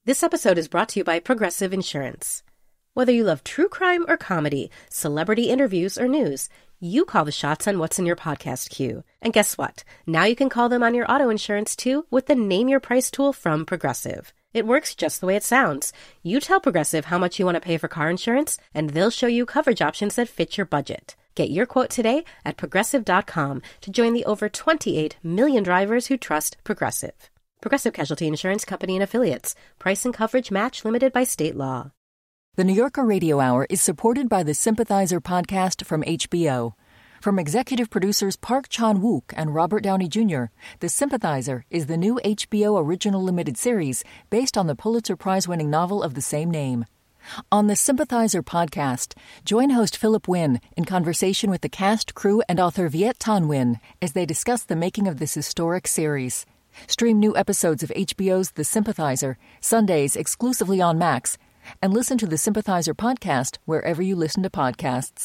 This episode is brought to you by Progressive Insurance. Whether you love true crime or comedy, celebrity interviews or news, you call the shots on what's in your podcast queue. And guess what? Now you can call them on your auto insurance too with the Name Your Price tool from Progressive. It works just the way it sounds. You tell Progressive how much you want to pay for car insurance, and they'll show you coverage options that fit your budget. Get your quote today at Progressive.com to join the over 28 million drivers who trust Progressive. Progressive Casualty Insurance Company and Affiliates. Price and coverage match limited by state law. The New Yorker Radio Hour is supported by the Sympathizer podcast from HBO. From executive producers Park Chan-wook and Robert Downey Jr., The Sympathizer is the new HBO original limited series based on the Pulitzer Prize-winning novel of the same name. On the Sympathizer podcast, join host Philip Wynn in conversation with the cast, crew, and author Viet Thanh Nguyen as they discuss the making of this historic series. Stream new episodes of HBO's The Sympathizer, Sundays exclusively on Max, and listen to the Sympathizer podcast wherever you listen to podcasts.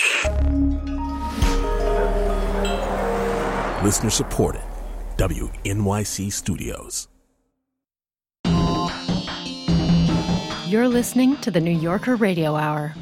Listener supported. WNYC Studios. You're listening to the New Yorker Radio Hour.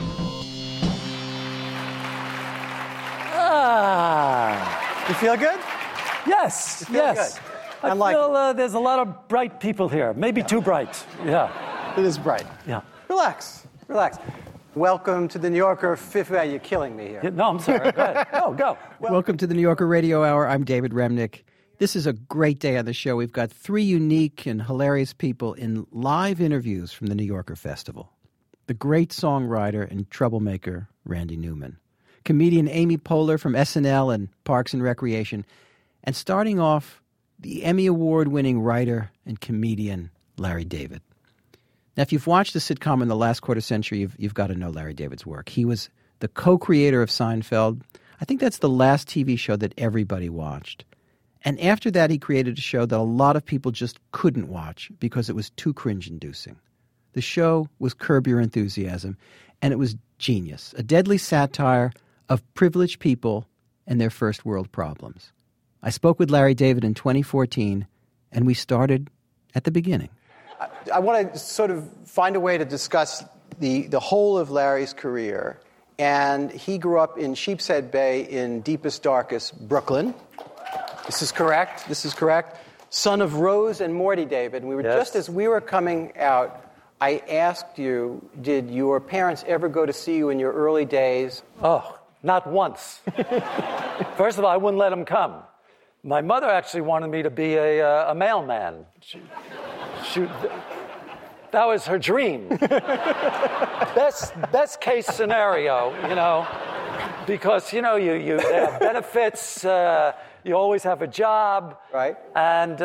You feel good? Yes, You feel yes. good. I feel there's a lot of bright people here. Maybe too bright. Yeah. It is bright. Yeah. Relax. Welcome to the New Yorker. You're killing me here. No, I'm sorry. Go ahead. Go. Welcome to the New Yorker Radio Hour. I'm David Remnick. This is a great day on the show. We've got three unique and hilarious people in live interviews from the New Yorker Festival. The great songwriter and troublemaker, Randy Newman. Comedian Amy Poehler from SNL and Parks and Recreation. And starting off, the Emmy Award-winning writer and comedian, Larry David. Now, if you've watched the sitcom in the last quarter century, you've got to know Larry David's work. He was the co-creator of Seinfeld. I think that's the last TV show that everybody watched. And after that, he created a show that a lot of people just couldn't watch because it was too cringe-inducing. The show was Curb Your Enthusiasm, and it was genius. A deadly satire of privileged people and their first world problems. I spoke with Larry David in 2014, and we started at the beginning. I want to sort of find a way to discuss the whole of Larry's career. And he grew up in Sheepshead Bay in deepest, darkest Brooklyn. This is correct. Son of Rose and Morty David. And we were just as we were coming out, I asked you, did your parents ever go to see you in your early days? Oh, not once. First of all, I wouldn't let them come. My mother actually wanted me to be a mailman. That was her dream. Best case scenario, because, you have benefits, you always have a job. Right. And,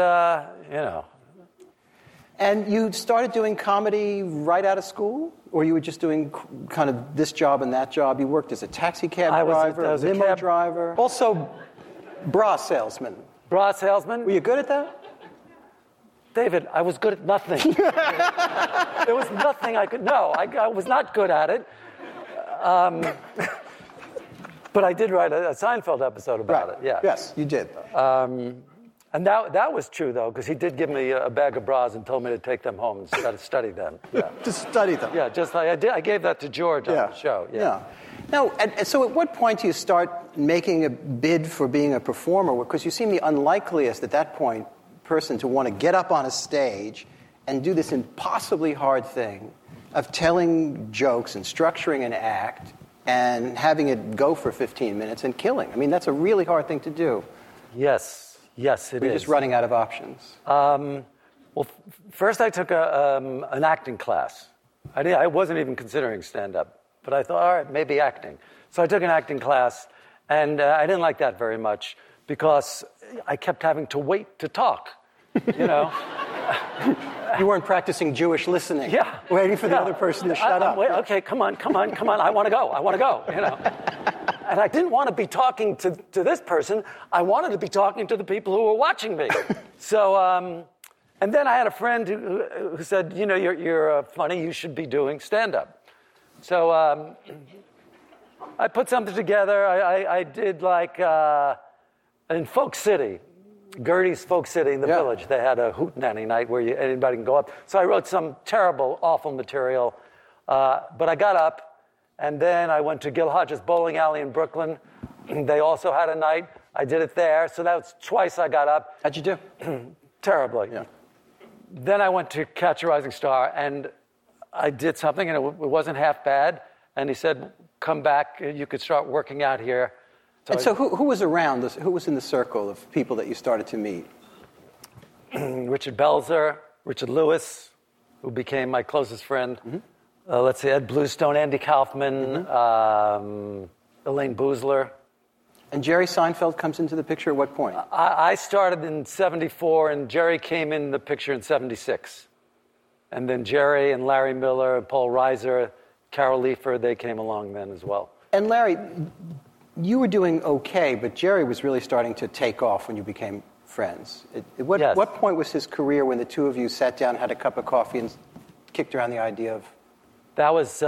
And you started doing comedy right out of school? Or you were just doing kind of this job and that job? You worked as a taxi cab driver, I was a limo cab driver. Also, bra salesman. Bra salesman? Were you good at that? David, I was good at nothing. There was nothing I could... No, I was not good at it. But I did write a Seinfeld episode about it, yeah. Yes, you did. And that was true, though, because he did give me a bag of bras and told me to take them home and study them. Yeah. To study them. Yeah, just like I did. I gave that to George on the show. Yeah. Now, so at what point do you start making a bid for being a performer? Because you seem the unlikeliest at that point person to want to get up on a stage and do this impossibly hard thing of telling jokes and structuring an act and having it go for 15 minutes and killing. I mean, that's a really hard thing to do. Yes, it is. You're just running out of options. First I took an acting class. I wasn't even considering stand-up, but I thought, all right, maybe acting. So I took an acting class, and I didn't like that very much because I kept having to wait to talk, You weren't practicing Jewish listening. Yeah. Waiting for the other person to shut up. Okay, come on. I want to go. And I didn't want to be talking to this person. I wanted to be talking to the people who were watching me. So, and then I had a friend who said, you're funny, you should be doing stand-up. So I put something together. I did in Folk City. Gertie's Folk City in the Village. They had a hootenanny night where anybody can go up. So I wrote some terrible, awful material. But I got up, and then I went to Gil Hodges Bowling Alley in Brooklyn. They also had a night. I did it there. So that was twice I got up. How'd you do? Terribly. Yeah. Then I went to Catch a Rising Star, and I did something, and it wasn't half bad. And he said, come back, you could start working out here. So who was around? Who was in the circle of people that you started to meet? Richard Belzer, Richard Lewis, who became my closest friend. Mm-hmm. Let's see, Ed Bluestone, Andy Kaufman, Elaine Boozler. And Jerry Seinfeld comes into the picture at what point? I started in 74, and Jerry came in the picture in 76. And then Jerry and Larry Miller and Paul Reiser, Carol Leifer, they came along then as well. And Larry, you were doing okay, but Jerry was really starting to take off when you became friends. At what point was his career when the two of you sat down, had a cup of coffee, and kicked around the idea of... That was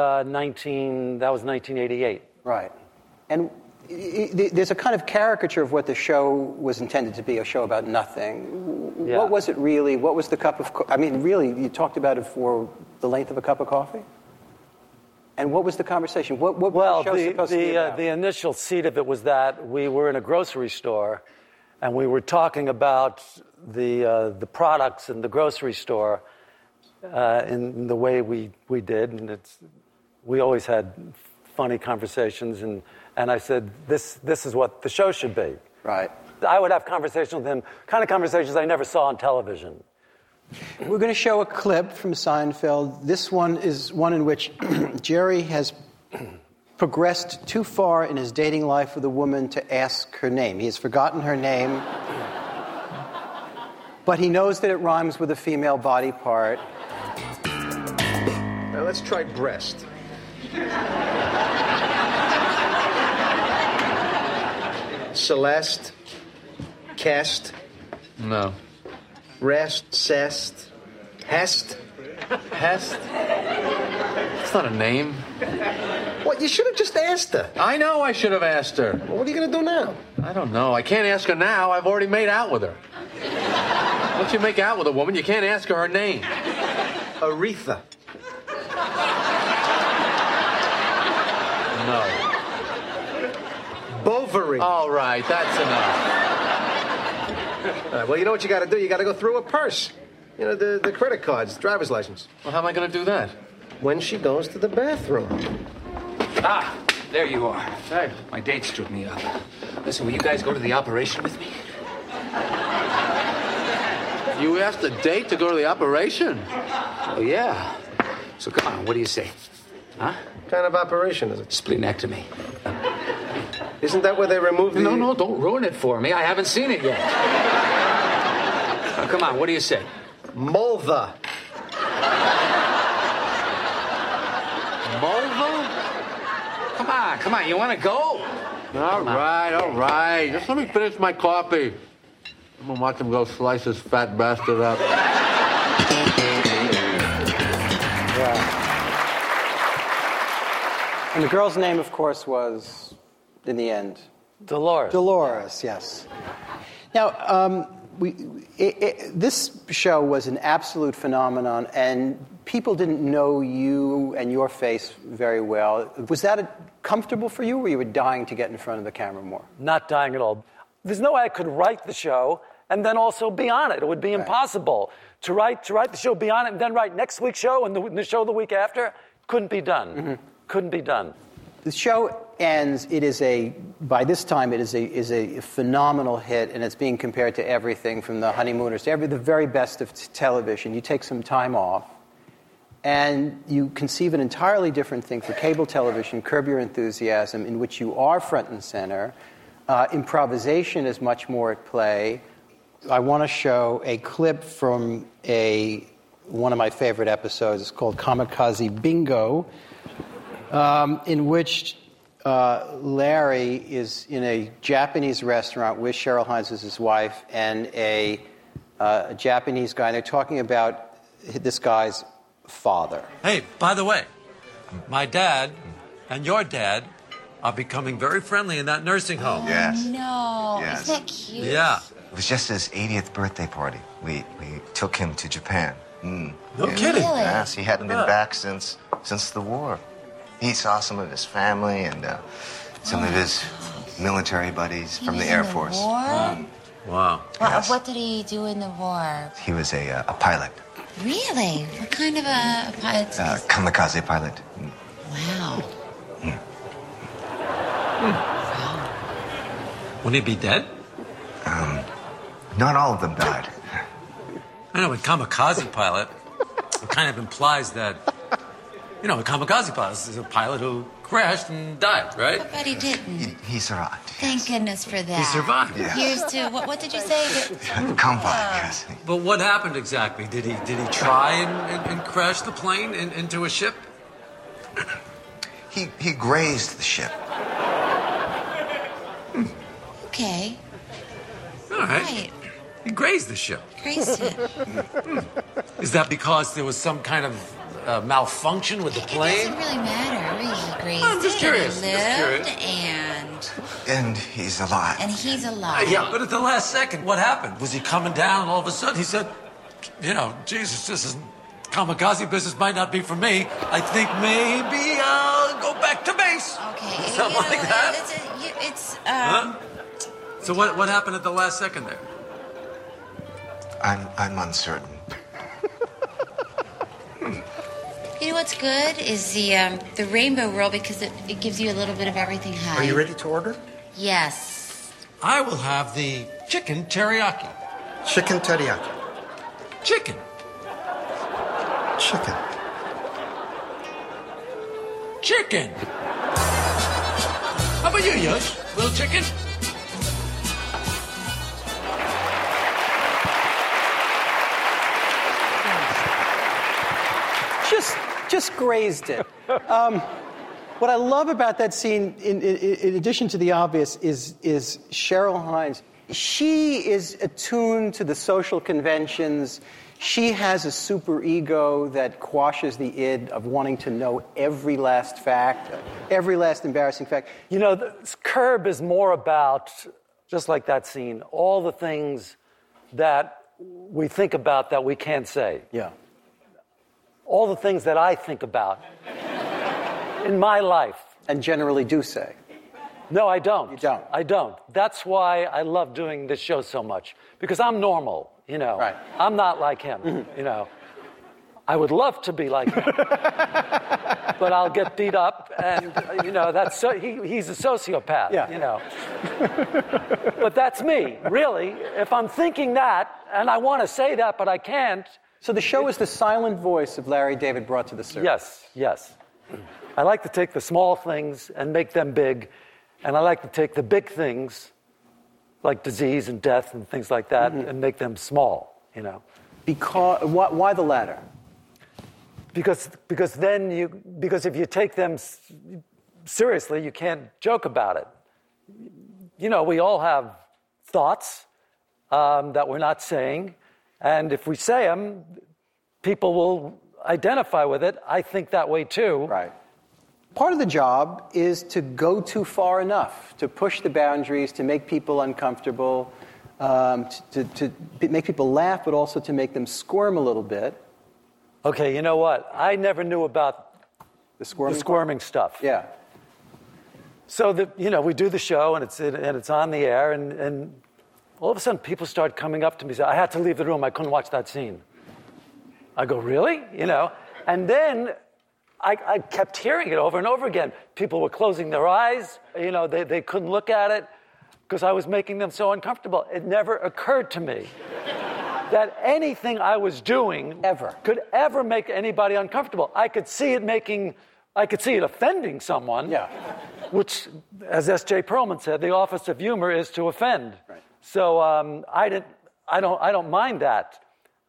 1988. Right. And there's a kind of caricature of what the show was intended to be, a show about nothing. Yeah. What was it really? What was the cup of... I mean, really, you talked about it for the length of a cup of coffee? And what was the conversation? What was the show supposed to be about? The initial seed of it was that we were in a grocery store, and we were talking about the products in the grocery store in the way we did, and we always had funny conversations, and I said, this is what the show should be. Right. I would have conversations with him, kind of conversations I never saw on television. We're going to show a clip from Seinfeld. This one is one in which Jerry has progressed too far in his dating life with a woman to ask her name. He has forgotten her name, but he knows that it rhymes with a female body part. Now let's try breast. Celeste. Cast. No. Rest. Cest. Hest. Hest? It's not a name. What? You should have just asked her. I know I should have asked her. Well, what are you going to do now? I don't know. I can't ask her now. I've already made out with her. Once you make out with a woman, you can't ask her name. Aretha. No. Bovary. All right, that's enough. All right, well, you know what you got to do? You got to go through a purse. You know, the credit cards, driver's license. Well, how am I going to do that? When she goes to the bathroom. Ah, there you are. Hey. My date stood me up. Listen, will you guys go to the operation with me? You asked a date to go to the operation? Oh, yeah. So come on, what do you say? Huh? What kind of operation is it? Splenectomy. Isn't that where they remove the... No, don't ruin it for me. I haven't seen it yet. Now, come on, what do you say? Mulva. Mulva? Come on, you want to go? All right. Just let me finish my coffee. I'm going to watch him go slice his fat bastard up. Yeah. And the girl's name, of course, was, in the end... Dolores. Dolores, yes. Now, this show was an absolute phenomenon, and people didn't know you and your face very well. Was that comfortable for you, or you were dying to get in front of the camera more? Not dying at all. There's no way I could write the show and then also be on it. It would be impossible to write the show, be on it, and then write next week's show and the show the week after. Couldn't be done. Mm-hmm. Couldn't be done. The show ends. By this time, it is a phenomenal hit, and it's being compared to everything from The Honeymooners to the very best of television. You take some time off, and you conceive an entirely different thing for cable television, Curb Your Enthusiasm, in which you are front and center. Improvisation is much more at play. I want to show a clip from one of my favorite episodes. It's called Kamikaze Bingo, in which Larry is in a Japanese restaurant with Cheryl Hines as his wife and a Japanese guy, and they're talking about this guy's father. Hey, by the way, my dad and your dad are becoming very friendly in that nursing home. Yes. No. Yes. Isn't that cute? Yeah. It was just his 80th birthday party. We took him to Japan. No kidding. Really? Yes, he hadn't been back since the war. He saw some of his family and some of his military buddies from the Air Force. War? Wow. Yes. What did he do in the war? He was a pilot, Really? What kind of a pilot? kamikaze pilot. Wow. Wouldn't he be dead? Not all of them died. I know, a kamikaze pilot, it kind of implies that, a kamikaze pilot is a pilot who crashed and died, right? But he didn't. He survived. Thank goodness for that. He survived. Yeah. Here's to what did you say? Combat, yes. But what happened exactly? Did he try and crash the plane into a ship? He grazed the ship. Okay. All right. Right. He grazed the ship. Grazed it. Is that because there was some kind of malfunction with the It plane? doesn't really matter. He grazed I'm just it. curious, He just lived curious. And he's alive. and he's alive. Yeah, but at the last second, what happened? Was he coming down and all of a sudden he said, Jesus, this is kamikaze business might not be for me. I think maybe I'll go back to base. Okay. Something like that? It's So what happened at the last second there? I'm uncertain. You know what's good is the rainbow roll because it gives you a little bit of everything high. Are you ready to order? Yes. I will have the chicken teriyaki. Chicken teriyaki. Chicken. Chicken. Chicken. How about you, Yush? Little chicken? Just grazed it. What I love about that scene, in addition to the obvious, is Cheryl Hines. She is attuned to the social conventions. She has a super ego that quashes the id of wanting to know every last fact, every last embarrassing fact. Curb is more about, just like that scene, all the things that we think about that we can't say. Yeah. All the things that I think about in my life. And generally do say. No, I don't. You don't? I don't. That's why I love doing this show so much. Because I'm normal, Right. I'm not like him, I would love to be like him. But I'll get beat up, and, that's he's a sociopath, But that's me, really. If I'm thinking that, and I want to say that, but I can't. So the show is the silent voice of Larry David brought to the surface. Yes. I like to take the small things and make them big, and I like to take the big things, like disease and death and things like that, and make them small, Because why the latter? Because if you take them seriously, you can't joke about it. We all have thoughts that we're not saying. And if we say them, people will identify with it. I think that way too. Right. Part of the job is to go too far enough, to push the boundaries, to make people uncomfortable, to make people laugh, but also to make them squirm a little bit. Okay, you know what? I never knew about the squirming stuff. Yeah. So we do the show and it's on the air, and all of a sudden, people start coming up to me and say, I had to leave the room. I couldn't watch that scene. I go, really? And then I kept hearing it over and over again. People were closing their eyes. They couldn't look at it because I was making them so uncomfortable. It never occurred to me that anything I was doing could ever make anybody uncomfortable. I could see it offending someone. Yeah. Which, as S.J. Perlman said, the office of humor is to offend. Right. So I don't mind that.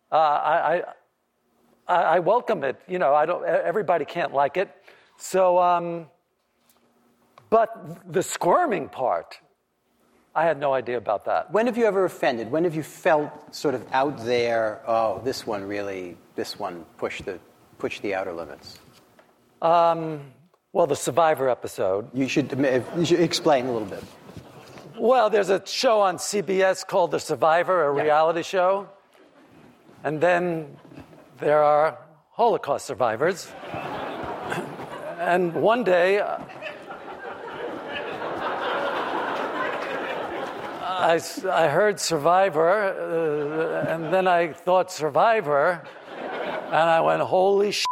I welcome it. Everybody can't like it. So, but the squirming part, I had no idea about that. When have you ever offended? When have you felt sort of out there? Oh, this one pushed the outer limits. Well, the Survivor episode. You should explain a little bit. Well, there's a show on CBS called The Survivor, a reality show. And then there are Holocaust survivors. And one day, I heard Survivor, and then I thought Survivor, and I went, holy shit.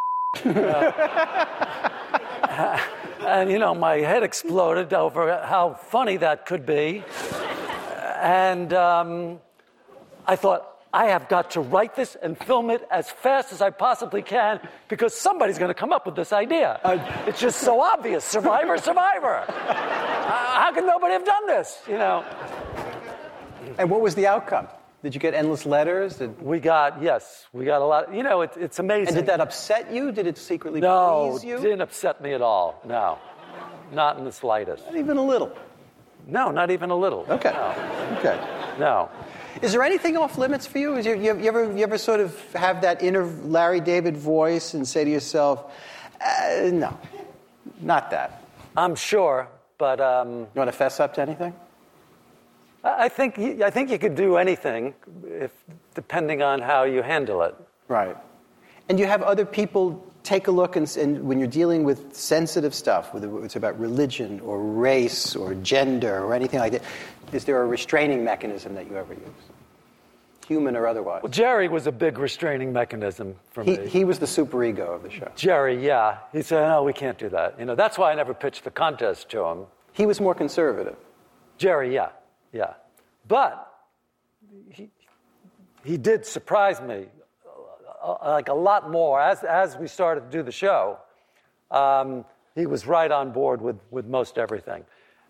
And, my head exploded over how funny that could be. And I thought, I have got to write this and film it as fast as I possibly can because somebody's going to come up with this idea. It's just so obvious. Survivor. How can nobody have done this, And what was the outcome? Did you get endless letters? We got a lot. It's amazing. And did that upset you? Did it secretly please you? No, it didn't upset me at all. No, not in the slightest. Not even a little? No, not even a little. Okay. No. Okay. No. Is there anything off limits for you? You ever sort of have that inner Larry David voice and say to yourself, no, not that? I'm sure, but... You want to fess up to anything? I think you could do anything, depending on how you handle it. Right. And you have other people take a look, and when you're dealing with sensitive stuff, whether it's about religion or race or gender or anything like that, is there a restraining mechanism that you ever use? Human or otherwise? Well, Jerry was a big restraining mechanism for me. He was the superego of the show. Jerry, yeah. He said, no, we can't do that. That's why I never pitched the contest to him. He was more conservative. Jerry, yeah. But he did surprise me like a lot more. As we started to do the show, he was right on board with most everything.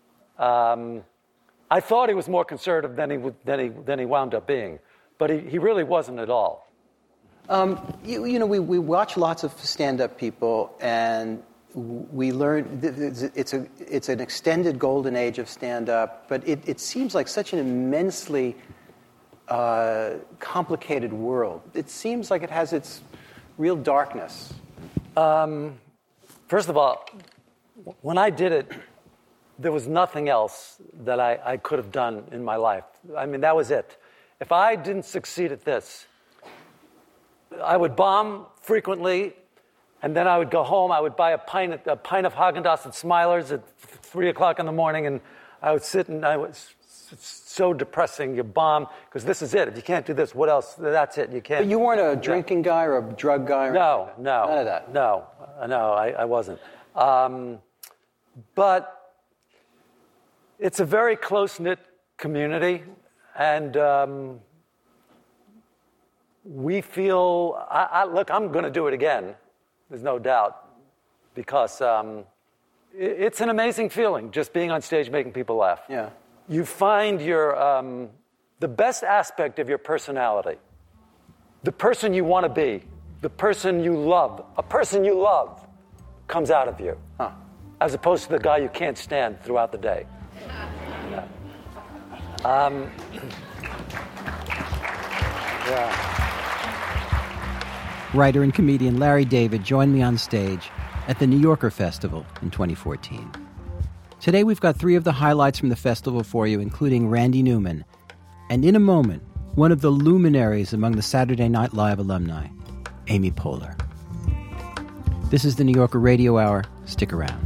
I thought he was more conservative than he wound up being, but he really wasn't at all. We watch lots of stand-up people, and we learn it's an extended golden age of stand-up, but it seems like such an immensely complicated world. It seems like it has its real darkness. First of all, when I did it, there was nothing else that I could have done in my life. I mean, that was it. If I didn't succeed at this, I would bomb frequently, and then I would go home. I would buy a pint of Haagen-Dazs at Smiler's at 3 o'clock in the morning, and I would sit, and it's so depressing. You bomb, because this is it. If you can't do this, what else? That's it. You can't. But you weren't a drinking guy or a drug guy? No. None of that? No, I wasn't. But it's a very close-knit community, and we feel... Look, I'm going to do it again. There's no doubt, because it's an amazing feeling, just being on stage making people laugh. Yeah. You find the best aspect of your personality, the person you want to be, the person you love, a person you love comes out of you, as opposed to the guy you can't stand throughout the day. Writer and comedian Larry David joined me on stage at the New Yorker Festival in 2014. Today we've got 3 of the highlights from the festival for you, including Randy Newman, and in a moment, one of the luminaries among the Saturday Night Live alumni, Amy Poehler. This is the New Yorker Radio Hour. Stick around.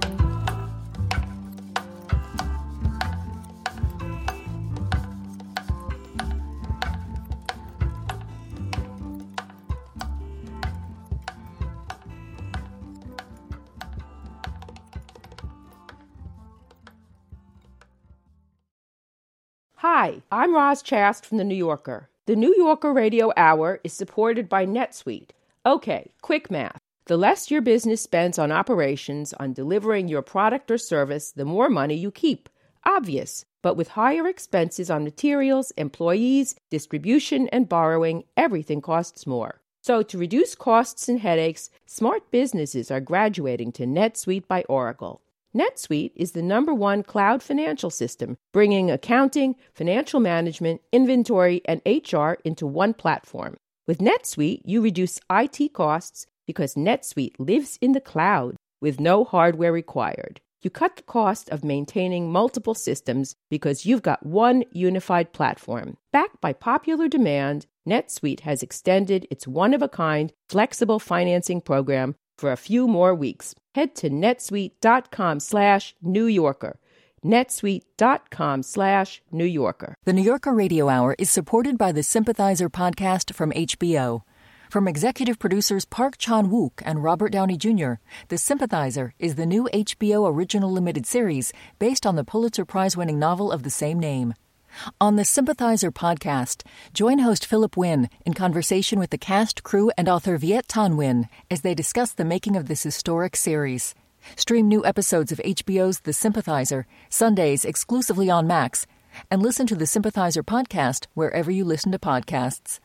Hi, I'm Roz Chast from The New Yorker. The New Yorker Radio Hour is supported by NetSuite. Okay, quick math. The less your business spends on operations, on delivering your product or service, the more money you keep. Obvious. But with higher expenses on materials, employees, distribution, and borrowing, everything costs more. So to reduce costs and headaches, smart businesses are graduating to NetSuite by Oracle. NetSuite is the #1 cloud financial system, bringing accounting, financial management, inventory, and HR into one platform. With NetSuite, you reduce IT costs because NetSuite lives in the cloud with no hardware required. You cut the cost of maintaining multiple systems because you've got one unified platform. Backed by popular demand, NetSuite has extended its one-of-a-kind flexible financing program for a few more weeks. Head to netsuite.com/New Yorker. netsuite.com/New Yorker. The New Yorker Radio Hour is supported by the Sympathizer podcast from HBO. From executive producers Park Chan-wook and Robert Downey Jr., The Sympathizer is the new HBO original limited series based on the Pulitzer Prize-winning novel of the same name. On the Sympathizer podcast, join host Philip Wynn in conversation with the cast, crew, and author Viet Thanh Nguyen as they discuss the making of this historic series. Stream new episodes of HBO's The Sympathizer, Sundays exclusively on Max, and listen to the Sympathizer podcast wherever you listen to podcasts.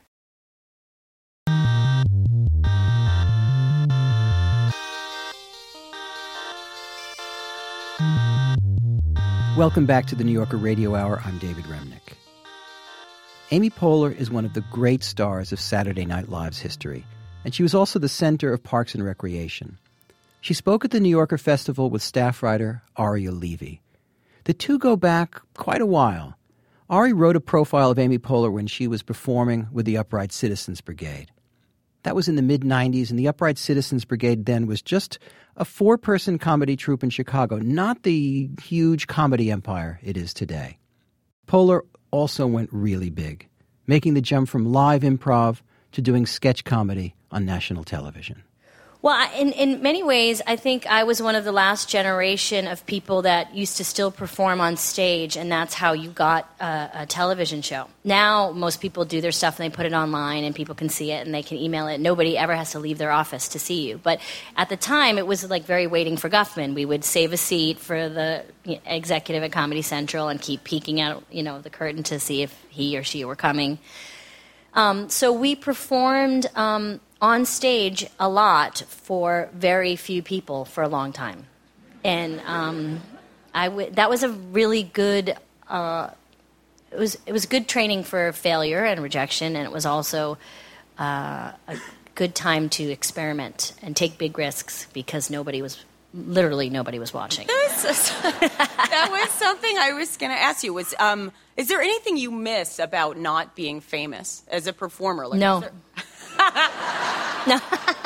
Welcome back to the New Yorker Radio Hour. I'm David Remnick. Amy Poehler is one of the great stars of Saturday Night Live's history, and she was also the center of Parks and Recreation. She spoke at the New Yorker Festival with staff writer Aria Levy. The two go back quite a while. Ari wrote a profile of Amy Poehler when she was performing with the Upright Citizens Brigade. That was in the mid-'90s, and the Upright Citizens Brigade then was just a 4-person comedy troupe in Chicago, not the huge comedy empire it is today. Poehler also went really big, making the jump from live improv to doing sketch comedy on national television. Well, in many ways, I think I was one of the last generation of people that used to still perform on stage, and that's how you got a television show. Now, most people do their stuff and they put it online and people can see it and they can email it. Nobody ever has to leave their office to see you. But at the time, it was like very Waiting for Guffman. We would save a seat for the executive at Comedy Central and keep peeking out, the curtain to see if he or she were coming. So we performed on stage a lot for very few people for a long time. And that was a really good, it was good training for failure and rejection, and it was also a good time to experiment and take big risks because nobody was watching. That was something I was going to ask you. Was is there anything you miss about not being famous as a performer? No. No.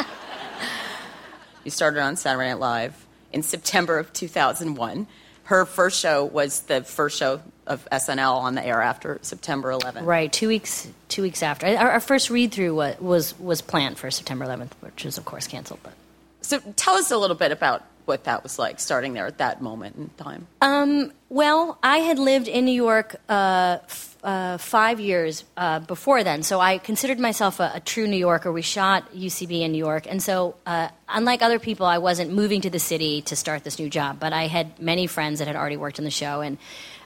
You started on Saturday Night Live in September of 2001. Her first show was the first show of SNL on the air after September 11th. Right, 2 weeks after. Our first read-through was planned for September 11th, which was, of course, canceled. But. So tell us a little bit about what that was like, starting there at that moment in time. Well, I had lived in New York 5 years before then, so I considered myself a true New Yorker. We shot UCB in New York, and so unlike other people, I wasn't moving to the city to start this new job, but I had many friends that had already worked on the show, and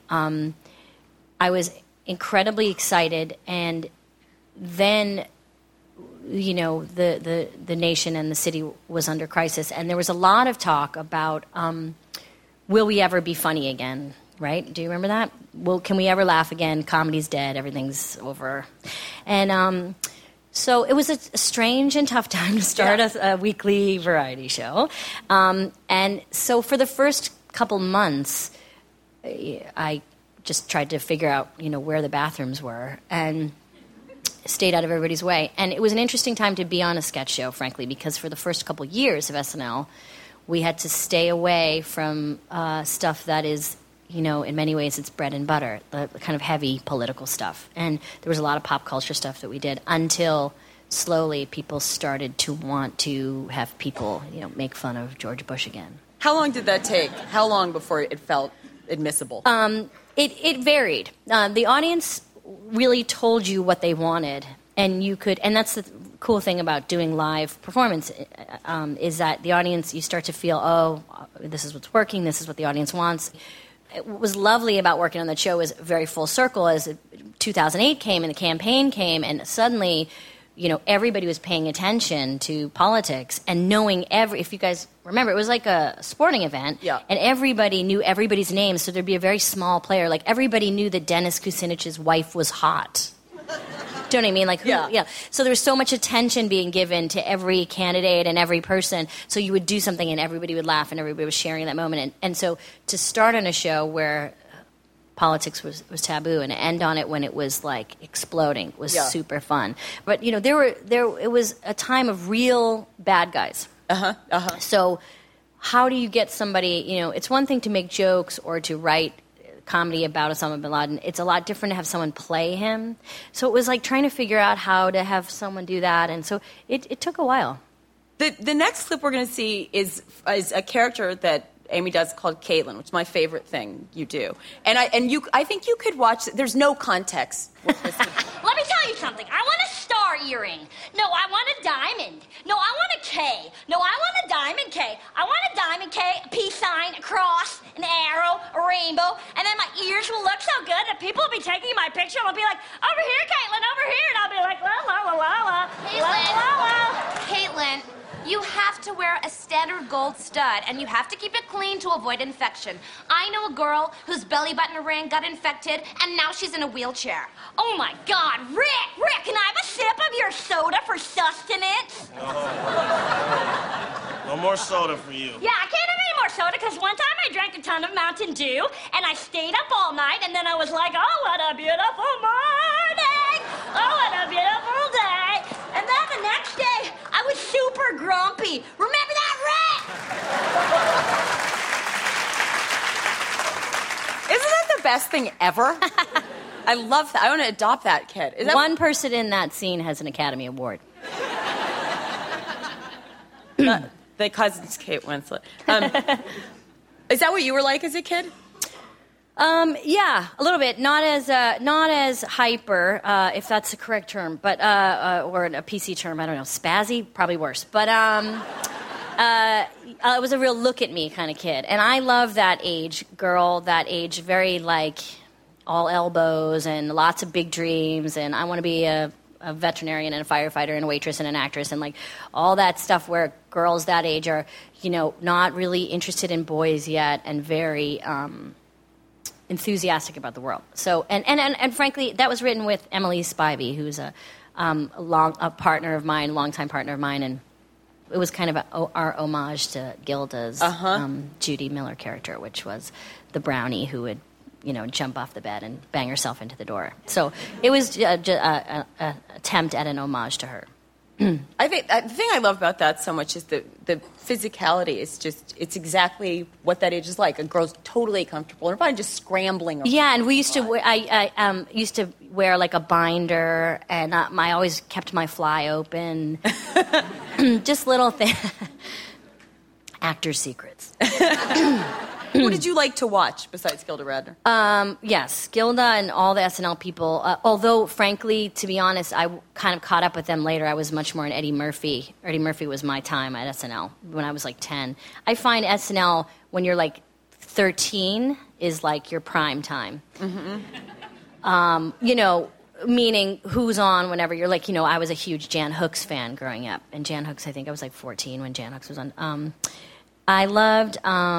I was incredibly excited, and then the nation and the city was under crisis, and there was a lot of talk about will we ever be funny again, right? Do you remember that? Well, can we ever laugh again? Comedy's dead. Everything's over. And so it was a strange and tough time to start a weekly variety show. And so for the first couple months, I just tried to figure out, where the bathrooms were and stayed out of everybody's way. And it was an interesting time to be on a sketch show, frankly, because for the first couple years of SNL, we had to stay away from stuff that is, in many ways it's bread and butter, the kind of heavy political stuff. And there was a lot of pop culture stuff that we did until slowly people started to want to have people, make fun of George Bush again. How long did that take? How long before it felt admissible? It varied. The audience really told you what they wanted, and you could, and that's the cool thing about doing live performance, is that the audience, you start to feel, this is what's working, this is what the audience wants. What was lovely about working on that show was very full circle as 2008 came and the campaign came, and suddenly, everybody was paying attention to politics and knowing if you guys remember, it was like a sporting event, and everybody knew everybody's name, so there'd be a very small player. Like, everybody knew that Dennis Kucinich's wife was hot. Do you know what I mean? Like, yeah. So there was so much attention being given to every candidate and every person. So you would do something and everybody would laugh and everybody was sharing that moment. And so to start on a show where politics was taboo and end on it when it was like exploding was super fun. But you know, it was a time of real bad guys. So how do you get somebody, you know, it's one thing to make jokes or to write comedy about Osama bin Laden. It's a lot different to have someone play him. So it was like trying to figure out how to have someone do that. And so it took a while. The next clip we're going to see is a character that Amy does called Caitlin, which is my favorite thing you do. And I think you could watch. There's no context. Let me tell you something. I want a star earring. No, I want a diamond. No, I want a K. No, I want a diamond K. I want a diamond K, a peace sign, a cross, an arrow, a rainbow, and then my ears will look so good that people will be taking my picture and will be like, over here, Caitlin, over here, and I'll be like, la la la la la. Caitlin, you have to wear a standard gold stud, and you have to keep it clean to avoid infection. I know a girl whose belly button ring got infected, and now she's in a wheelchair. Oh, my God. Rick, can I have a sip of your soda for sustenance? No more soda for you. Yeah, I can't have any more soda, because one time I drank a ton of Mountain Dew, and I stayed up all night, and then I was like, oh, what a beautiful morning. Oh, what a beautiful day. And then the next day, I was super grumpy. Remember that, Rick? Isn't that the best thing ever? I love that. I want to adopt that kid. One person in that scene has an Academy Award. The cousin's Kate Winslet. Is that what you were like as a kid? Yeah, a little bit. Not as hyper, if that's the correct term, but or a PC term. I don't know. Spazzy, probably worse. But it was a real look at me kind of kid, and I love that age, very like all elbows and lots of big dreams, and I want to be a veterinarian and a firefighter and a waitress and an actress and like all that stuff where girls that age are, you know, not really interested in boys yet and very enthusiastic about the world. So and frankly, that was written with Emily Spivey, who's a partner of mine, longtime partner of mine, and it was kind of our homage to Gilda's Judy Miller character, which was the brownie who would, you know, jump off the bed and bang herself into the door. So it was an attempt at an homage to her. I think the thing I love about that so much is the physicality. It's exactly what that age is like. A girl's totally comfortable in her body, just scrambling around. Yeah, and we used to wear, I used to wear like a binder, and I always kept my fly open. Just little things. Actor secrets. Who did you like to watch besides Gilda Radner? Yes, Gilda and all the SNL people. Although, frankly, to be honest, I kind of caught up with them later. I was much more in Eddie Murphy. Eddie Murphy was my time at SNL when I was like 10. I find SNL when you're like 13 is like your prime time. Mm-hmm. You know, meaning who's on whenever you're like, you know, I was a huge Jan Hooks fan growing up. And Jan Hooks, I think I was like 14 when Jan Hooks was on. I loved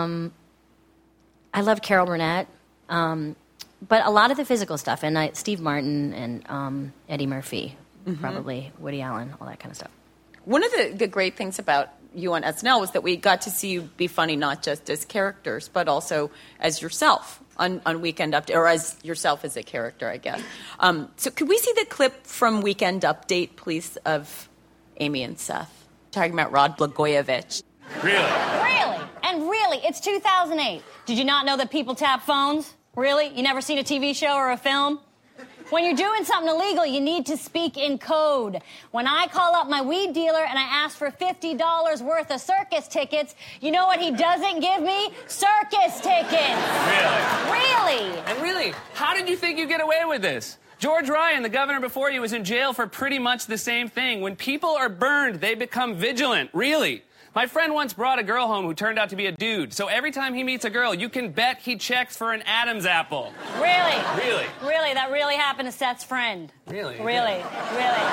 Carol Burnett, but a lot of the physical stuff, and Steve Martin and Eddie Murphy, probably Woody Allen, all that kind of stuff. One of the great things about you on SNL was that we got to see you be funny not just as characters, but also as yourself on Weekend Update, or as yourself as a character, I guess. So could we see the clip from Weekend Update, please, of Amy and Seth talking about Rod Blagojevich? Really? And really, it's 2008. Did you not know that people tap phones? Really? You never seen a TV show or a film? When you're doing something illegal, you need to speak in code. When I call up my weed dealer and I ask for $50 worth of circus tickets, you know what he doesn't give me? Circus tickets. Really? And really, how did you think you'd get away with this? George Ryan, the governor before you, was in jail for pretty much the same thing. When people are burned, they become vigilant. Really. My friend once brought a girl home who turned out to be a dude. So every time he meets a girl, you can bet he checks for an Adam's apple. Really? Really? Really? That really happened to Seth's friend. Really? Really? Really?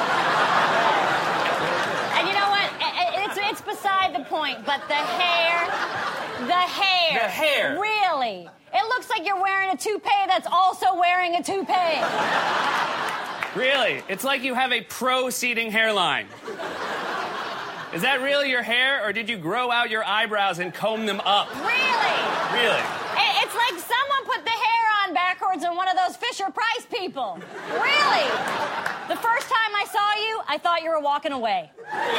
And you know what? It's beside the point, but the hair. The hair. Really? It looks like you're wearing a toupee that's also wearing a toupee. Really? It's like you have a pro-seeding hairline. Is that really your hair, or did you grow out your eyebrows and comb them up? Really? Really? It's like someone put the hair on backwards on one of those Fisher-Price people. Really? The first time I saw you, I thought you were walking away.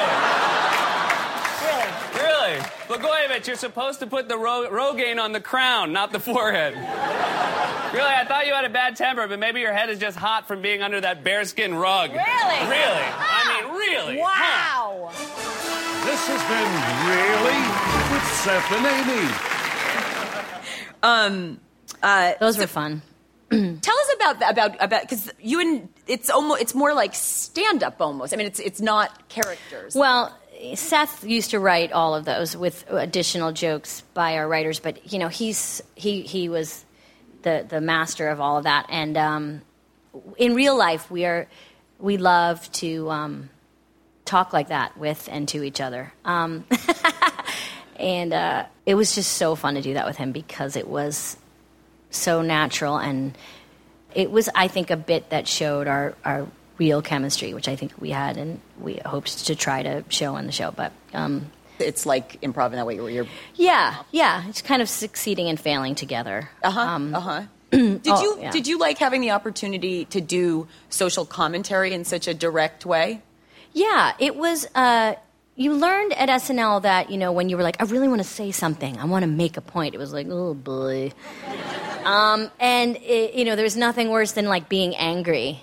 Really? Blagojevich, you're supposed to put the Rogaine on the crown, not the forehead. Really, I thought you had a bad temper, but maybe your head is just hot from being under that bearskin rug. Really? Really? I mean, really? Wow. This has been Really with Seth and Amy. Those were fun. Tell us about because it's more like stand-up almost. I mean, it's not characters. Well, Seth used to write all of those with additional jokes by our writers, but he was the master of all of that. And in real life, we love to talk like that with and to each other. And it was just so fun to do that with him because it was so natural, and it was, I think, a bit that showed our real chemistry, which I think we had, and we hoped to try to show on the show. But it's like improv in that way, where you're it's kind of succeeding and failing together. Did you like having the opportunity to do social commentary in such a direct way? Yeah, it was. You learned at SNL that when you were like, I really want to say something, I want to make a point. It was like, oh boy. And there's nothing worse than like being angry.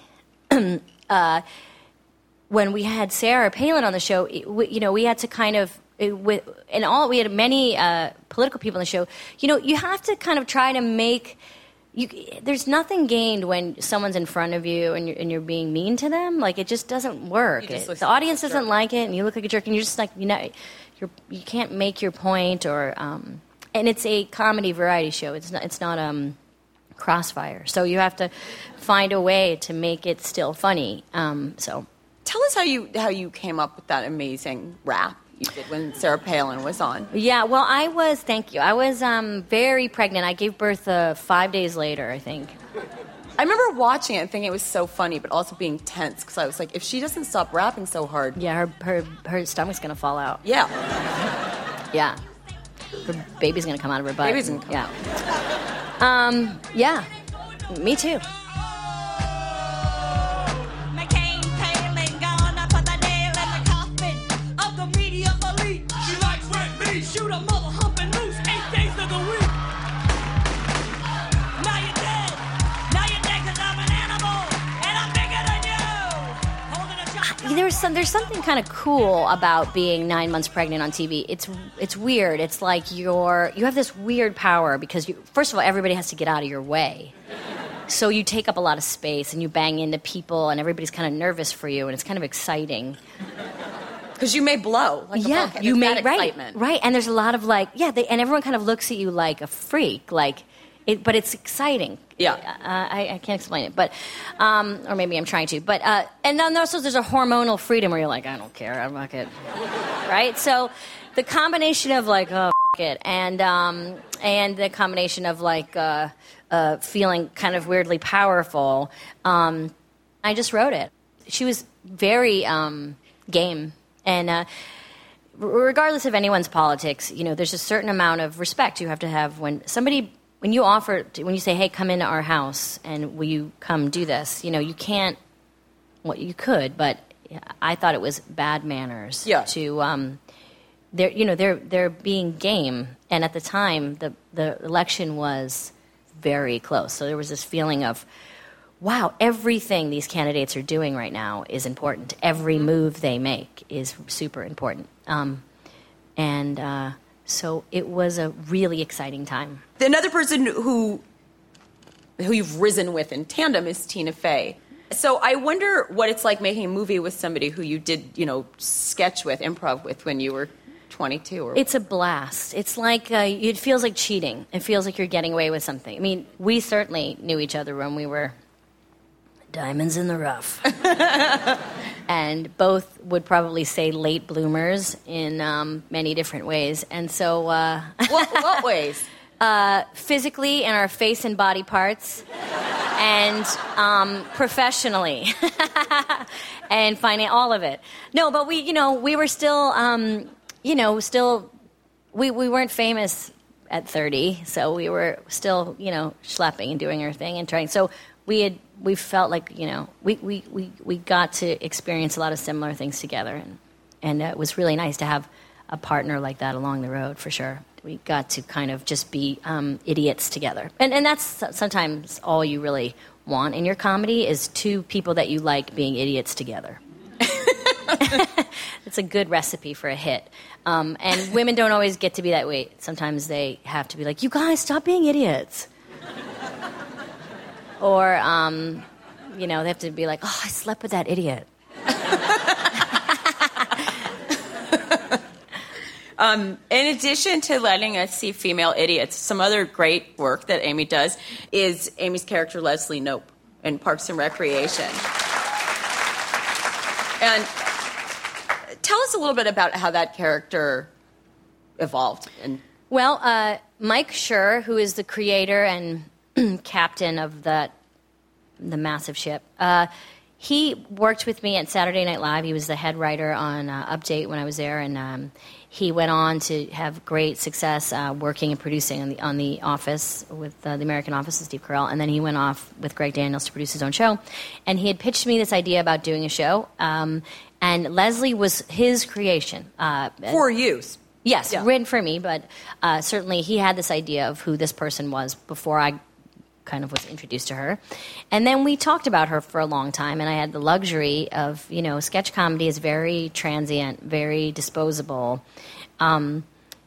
When we had Sarah Palin on the show, we had to kind of, we had many political people on the show. You have to kind of try to make. There's nothing gained when someone's in front of you and you're being mean to them. Like, it just doesn't work. The audience doesn't like it, and you look like a jerk, and you're just like, you can't make your point, or and it's a comedy variety show. It's not Crossfire, so you have to find a way to make it still funny. So, tell us how you came up with that amazing rap you did when Sarah Palin was on. Yeah, well, I was very pregnant. I gave birth 5 days later, I think. I remember watching it and thinking it was so funny, but also being tense, because I was like, if she doesn't stop rapping so hard... Yeah, her stomach's going to fall out. Yeah. Yeah. Her baby's going to come out of her butt. Baby's going to come out. Yeah. Me too. Shoot a mother humping loose 8 days of the week. Now you're dead. Now you're dead because I'm an animal and I'm bigger than you. There's something kind of cool about being 9 months pregnant on TV. It's weird. It's like you have this weird power because first of all, everybody has to get out of your way. So you take up a lot of space and you bang into people and everybody's kind of nervous for you, and it's kind of exciting. Because you may blow. Like a volcano. You may, excitement. Right. And there's a lot of and everyone kind of looks at you like a freak, but it's exciting. Yeah. I can't explain it, but, or maybe I'm trying to, but, and then also there's a hormonal freedom where you're like, I don't care, I'm not it. Right? So the combination of like, oh, it, and the combination of like, feeling kind of weirdly powerful, I just wrote it. She was very, game. And regardless of anyone's politics, there's a certain amount of respect you have to have when you say, hey, come into our house and will you come do this? You can't, well, you could, but I thought it was bad manners to, they're being game. And at the time, the election was very close. So there was this feeling of, wow, everything these candidates are doing right now is important. Every move they make is super important. So it was a really exciting time. Another person who you've risen with in tandem is Tina Fey. So I wonder what it's like making a movie with somebody who you did, sketch with, improv with when you were 22. It's a blast. It's like, it feels like cheating. It feels like you're getting away with something. I mean, we certainly knew each other when we were diamonds in the rough. And both would probably say late bloomers in many different ways. And so... What ways? physically in our face and body parts, and professionally, and finding all of it. No, but we were still, we weren't famous at 30, so we were still, schlepping and doing our thing and trying. So we felt like, we got to experience a lot of similar things together, and it was really nice to have a partner like that along the road, for sure. We got to kind of just be idiots together. And that's sometimes all you really want in your comedy is two people that you like being idiots together. It's a good recipe for a hit. And women don't always get to be that way. Sometimes they have to be like, you guys, stop being idiots. Or, they have to be like, oh, I slept with that idiot. In addition to letting us see female idiots, some other great work that Amy does is Amy's character Leslie Knope in Parks and Recreation. And tell us a little bit about how that character evolved. Well, Mike Schur, who is the creator and captain of the massive ship, he worked with me at Saturday Night Live. He was the head writer on Update when I was there, and he went on to have great success working and producing on the Office with the American Office with Steve Carell, and then he went off with Greg Daniels to produce his own show. And he had pitched me this idea about doing a show, and Leslie was his creation. For you. Yes, written for me, but certainly he had this idea of who this person was before I kind of was introduced to her. And then we talked about her for a long time, and I had the luxury of, sketch comedy is very transient, very disposable. And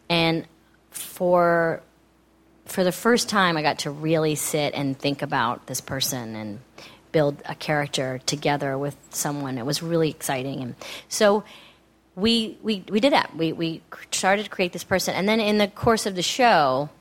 for the first time, I got to really sit and think about this person and build a character together with someone. It was really exciting. And so we did that. We started to create this person. And then in the course of the show,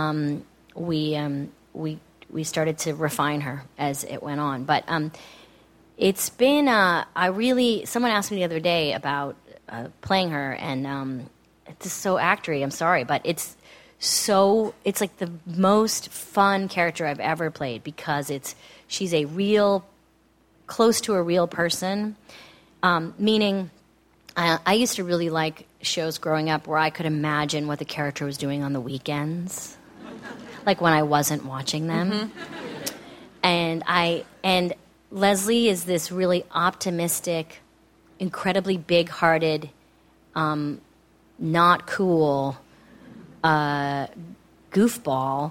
we started to refine her as it went on. But it's been, someone asked me the other day about playing her, and it's just so actory, I'm sorry, but it's like the most fun character I've ever played because she's close to a real person, meaning I used to really like shows growing up where I could imagine what the character was doing on the weekends. Like when I wasn't watching them. Mm-hmm. And Leslie is this really optimistic, incredibly big-hearted, not cool goofball.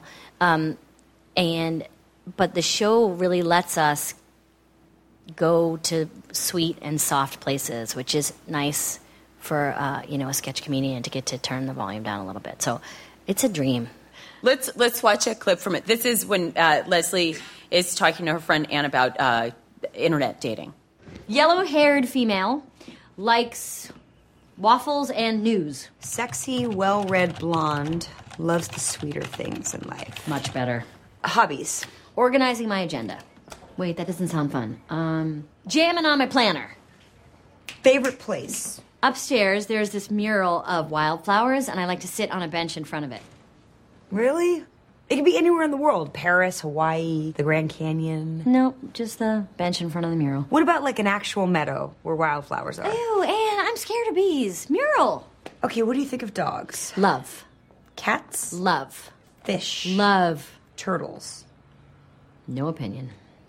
But the show really lets us go to sweet and soft places, which is nice for a sketch comedian to get to turn the volume down a little bit. So it's a dream. Let's watch a clip from it. This is when Leslie is talking to her friend Anne about internet dating. Yellow-haired female likes waffles and news. Sexy, well-read blonde loves the sweeter things in life. Much better. Hobbies. Organizing my agenda. Wait, that doesn't sound fun. Jamming on my planner. Favorite place? Upstairs, there's this mural of wildflowers, and I like to sit on a bench in front of it. Really? It could be anywhere in the world. Paris, Hawaii, the Grand Canyon. No, just the bench in front of the mural. What about like an actual meadow where wildflowers are? Ew, Anne, I'm scared of bees. Mural. Okay, what do you think of dogs? Love. Cats? Love. Fish? Love. Turtles? No opinion.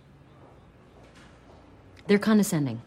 They're condescending.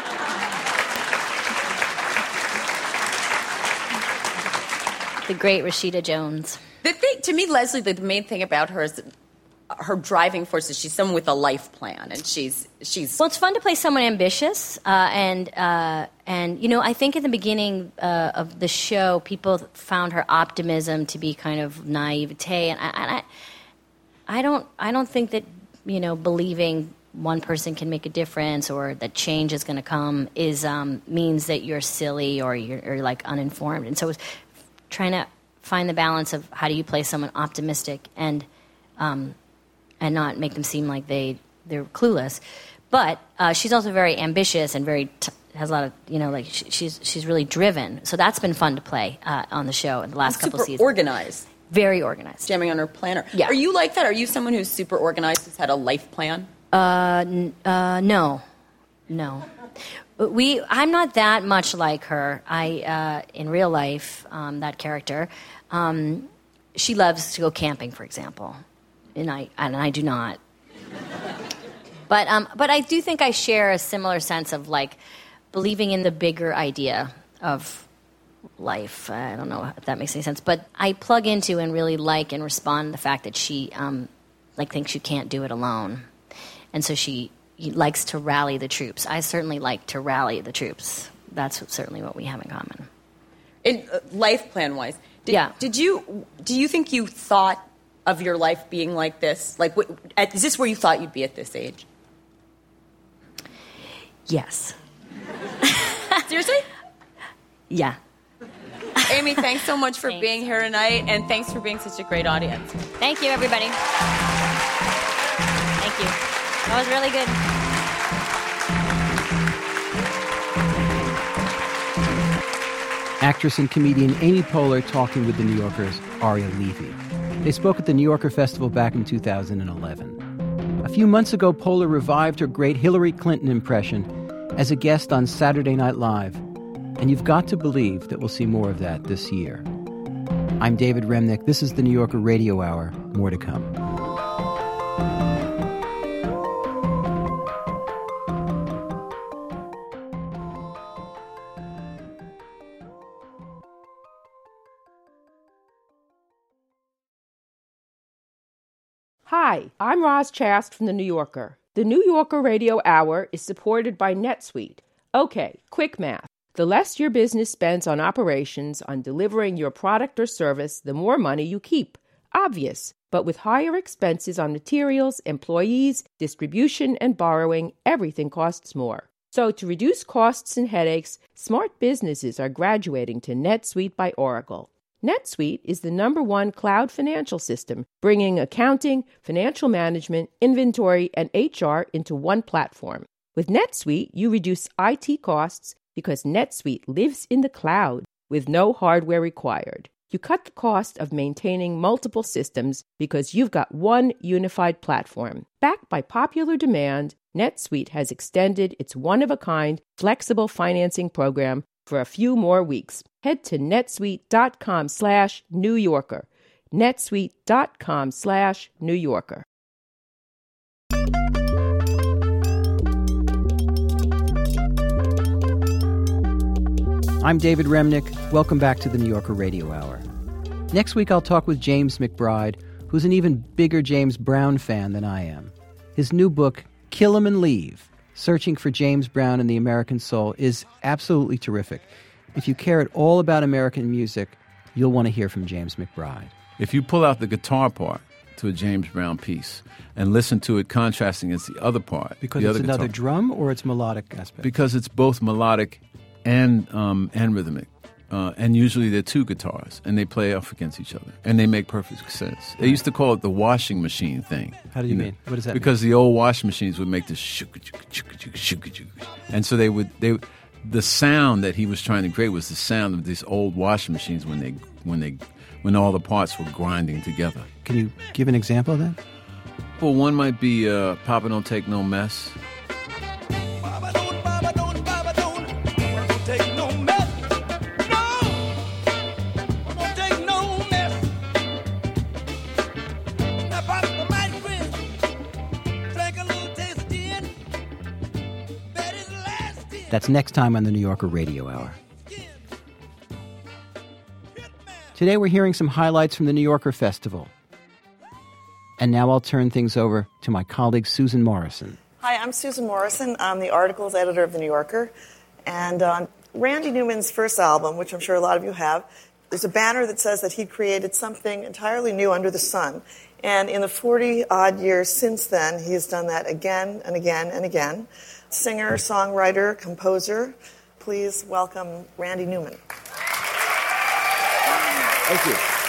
The great Rashida Jones. The thing, to me, Leslie, the main thing about her is her driving force is she's someone with a life plan, and she's. Well, it's fun to play someone ambitious, and I think in the beginning of the show, people found her optimism to be kind of naivete, and I don't think that believing one person can make a difference or that change is going to come means that you're silly or you're like uninformed, and so it's trying to find the balance of how do you play someone optimistic and not make them seem like they're clueless. But she's also very ambitious and has a lot of she's really driven. So that's been fun to play on the show in the last couple of seasons. Organized. Very organized. Jamming on her planner. Yeah. Are you like that? Are you someone who's super organized, who's had a life plan? No. I'm not that much like her. In real life, that character, she loves to go camping, for example, and I do not. But I do think I share a similar sense of like believing in the bigger idea of life. I don't know if that makes any sense, but I plug into and really like and respond to the fact that she thinks you can't do it alone, and so she likes to rally the troops. I certainly like to rally the troops. That's certainly what we have in common. In life plan wise, do you think you thought of your life being like this? Like, is this where you thought you'd be at this age? Yes. Seriously? Yeah. Amy, thanks so much for being here tonight, and thanks for being such a great audience. Thank you, everybody. Thank you. That was really good. Actress and comedian Amy Poehler talking with the New Yorker's Aria Levy. They spoke at the New Yorker Festival back in 2011. A few months ago, Poehler revived her great Hillary Clinton impression as a guest on Saturday Night Live. And you've got to believe that we'll see more of that this year. I'm David Remnick. This is the New Yorker Radio Hour. More to come. Hi, I'm Roz Chast from The New Yorker. The New Yorker Radio Hour is supported by NetSuite. Okay, quick math. The less your business spends on operations, on delivering your product or service, the more money you keep. Obvious. But with higher expenses on materials, employees, distribution, and borrowing, everything costs more. So to reduce costs and headaches, smart businesses are graduating to NetSuite by Oracle. NetSuite is the #1 cloud financial system, bringing accounting, financial management, inventory, and HR into one platform. With NetSuite, you reduce IT costs because NetSuite lives in the cloud with no hardware required. You cut the cost of maintaining multiple systems because you've got one unified platform. Backed by popular demand, NetSuite has extended its one-of-a-kind flexible financing program for a few more weeks. Head to netsuite.com/New Yorker. netsuite.com/New Yorker. I'm David Remnick. Welcome back to the New Yorker Radio Hour. Next week, I'll talk with James McBride, who's an even bigger James Brown fan than I am. His new book, Kill 'Em and Leave, Searching for James Brown and the American Soul, is absolutely terrific. If you care at all about American music, you'll want to hear from James McBride. If you pull out the guitar part to a James Brown piece and listen to it contrasting against the other part. Because the it's other another guitar, drum or it's melodic aspect? Because it's both melodic and rhythmic. And usually they're two guitars, and they play off against each other, and they make perfect sense. They used to call it the washing machine thing. How do you mean? What does that because mean? the old washing machines would make this shuk-a-chuk, and so the sound that he was trying to create was the sound of these old washing machines when all the parts were grinding together. Can you give an example of that? Well, one might be Papa Don't Take No Mess. That's next time on the New Yorker Radio Hour. Today we're hearing some highlights from the New Yorker Festival. And now I'll turn things over to my colleague Susan Morrison. Hi, I'm Susan Morrison. I'm the articles editor of The New Yorker. And on Randy Newman's first album, which I'm sure a lot of you have, there's a banner that says that he created something entirely new under the sun. And in the 40-odd years since then, he has done that again and again and again. Singer, songwriter, composer, please welcome Randy Newman. Thank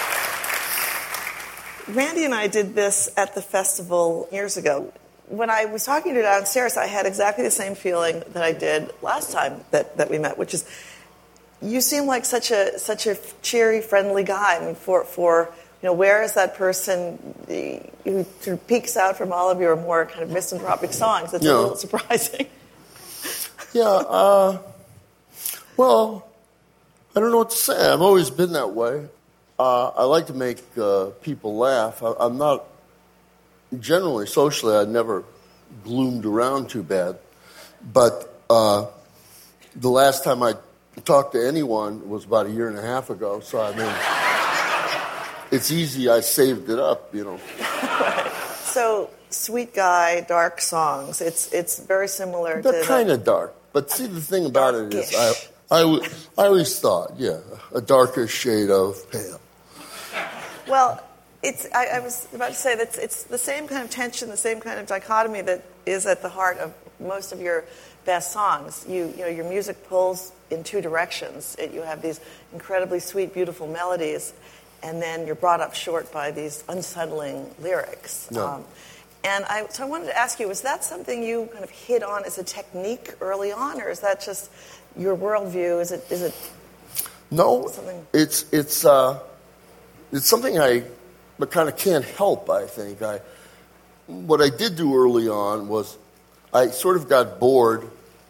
you. Randy and I did this at the festival years ago. When I was talking to you downstairs, I had exactly the same feeling that I did last time that we met, which is you seem like such a cheery, friendly guy. I mean, for where is that person who sort of peeks out from all of your more kind of misanthropic songs? It's a little surprising. Yeah, well, I don't know what to say. I've always been that way. I like to make people laugh. I'm not, generally, socially, I never gloomed around too bad. But the last time I talked to anyone was about 1.5 years ago. So, I mean, it's easy. I saved it up, Right. So, sweet guy, dark songs. It's very similar They're to... kind of dark. But see, the thing about it is, I always thought, a darker shade of pale. Well, I was about to say that it's the same kind of tension, the same kind of dichotomy that is at the heart of most of your best songs. Your music pulls in two directions. You have these incredibly sweet, beautiful melodies, and then you're brought up short by these unsettling lyrics. No. So I wanted to ask you, was that something you kind of hit on as a technique early on, or is that just your worldview? Is it No, something? It's something I kind of can't help, I think. What I did do early on was I sort of got bored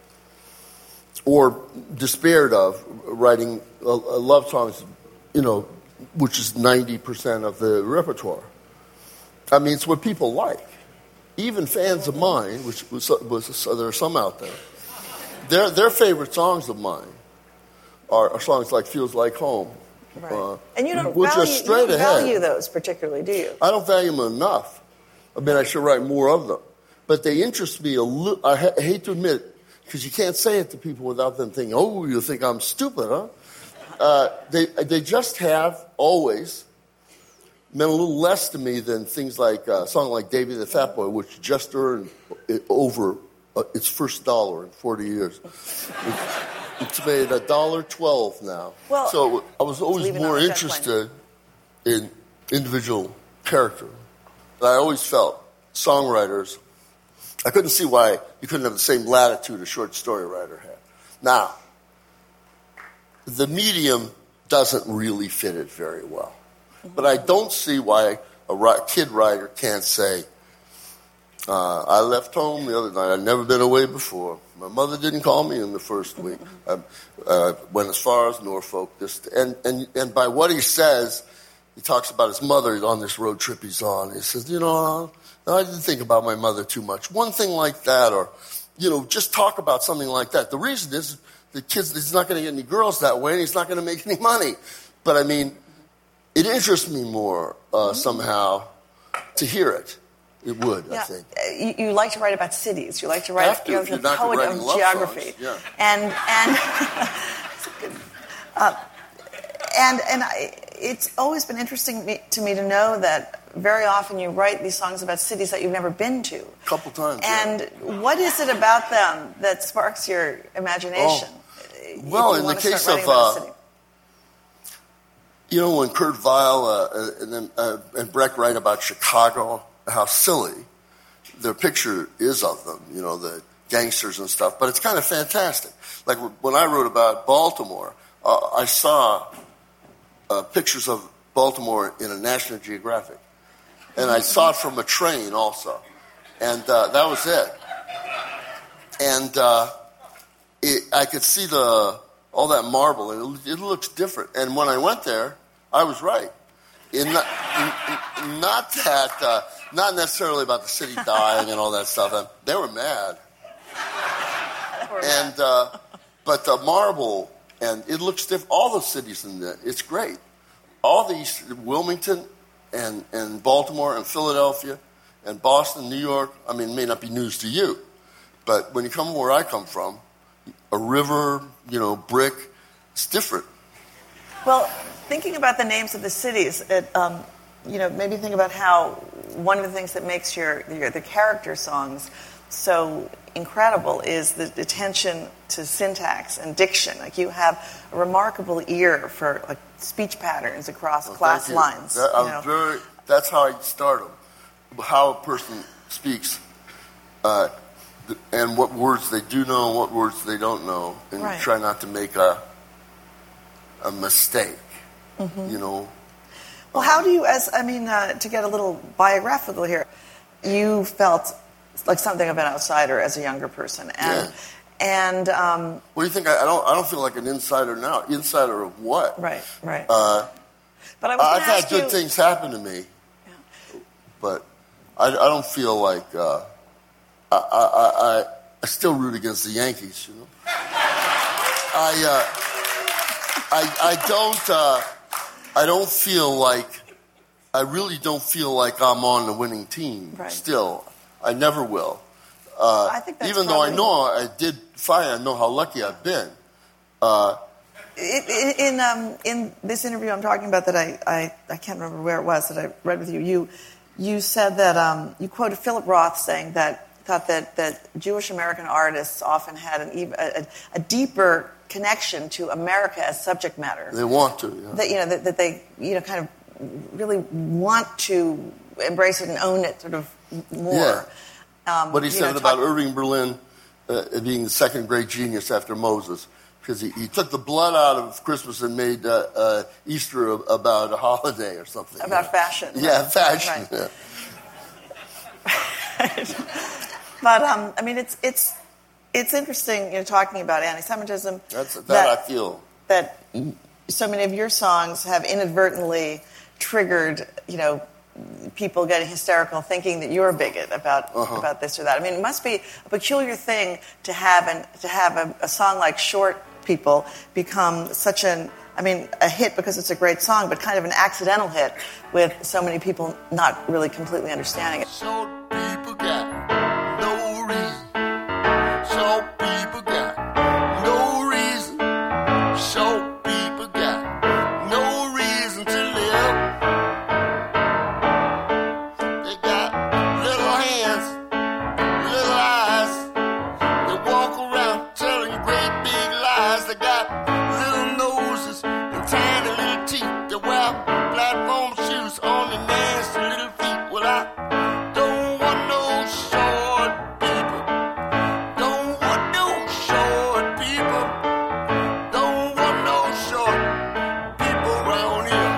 or despaired of writing love songs, which is 90% of the repertoire. I mean, it's what people like. Even fans of mine, which there are some out there, their favorite songs of mine are songs like Feels Like Home. Right. And you don't value those particularly, do you? I don't value them enough. I mean, I should write more of them. But they interest me a little. I hate to admit it, because you can't say it to people without them thinking, oh, you think I'm stupid, huh? They just have always meant a little less to me than things like a song like Davy the Fat Boy, which just earned over its first $1 in 40 years. It's made $1.12 now. Well, so I was always more interested in individual character. I always felt songwriters, I couldn't see why you couldn't have the same latitude a short story writer had. Now, the medium doesn't really fit it very well. But I don't see why a kid writer can't say, I left home the other night. I'd never been away before. My mother didn't call me in the first week. I went as far as Norfolk. And by what he says, he talks about his mother on this road trip he's on. He says, I didn't think about my mother too much. One thing like that, or, just talk about something like that. The reason is the kid's he's not going to get any girls that way, and he's not going to make any money. But, I mean, it interests me more somehow to hear it. It would, I think. You like to write about cities. You like to write the poet of geography. Yeah. And it's always been interesting to me to know that very often you write these songs about cities that you've never been to. A couple times. And what is it about them that sparks your imagination? Well, in the case of when Kurt Weill and Breck write about Chicago, how silly their picture is of them, the gangsters and stuff. But it's kind of fantastic. Like when I wrote about Baltimore, I saw pictures of Baltimore in a National Geographic. And I saw it from a train also. And that was it. And I could see all that marble, and it looks different. And when I went there, I was right. Not necessarily about the city dying and all that stuff. They were mad. But the marble, and it looks different. All the cities in there, it's great. All these, Wilmington and Baltimore and Philadelphia and Boston, New York, I mean, it may not be news to you, but when you come where I come from, a river, brick, it's different. Well, thinking about the names of the cities, maybe think about how one of the things that makes the character songs so incredible is the attention to syntax and diction. Like you have a remarkable ear for like speech patterns across class lines. That's how I start them. How a person speaks, and what words they do know, and what words they don't know, and try not to make a mistake. Mm-hmm. Well, how do you, to get a little biographical here, you felt like something of an outsider as a younger person, and what do you think? I don't feel like an insider now. Insider of what? Right. But I've had good things happen to me, but I don't feel like I still root against the Yankees. You know, I don't feel like. I really don't feel like I'm on the winning team. Right. Still, I never will. I think that's even though I know I did fine, I know how lucky I've been. In this interview I'm talking about that I can't remember where it was that I read with you, you said that you quoted Philip Roth saying that thought that Jewish American artists often had a deeper connection to America as subject matter. They want to, yeah. That they kind of really want to embrace it and own it sort of more. Yeah. What he said about Irving Berlin being the second great genius after Moses, because he took the blood out of Christmas and made Easter about a holiday or something. About fashion. Yeah, fashion. Right. Yeah. But it's interesting, talking about anti-Semitism. That I feel that so many of your songs have inadvertently triggered, people getting hysterical, thinking that you're a bigot about this or that. I mean, it must be a peculiar thing to have a song like "Short People" become such a hit because it's a great song, but kind of an accidental hit with so many people not really completely understanding it. Short people got no reason. Short people got no reason. Short people got no reason to live. They got little hands, little eyes. They walk around telling great big lies. They got little noses and tiny little teeth. They wear platform shoes on their nasty little feet. Well, I don't want no short people. Don't want no short people. Don't want no short people around here.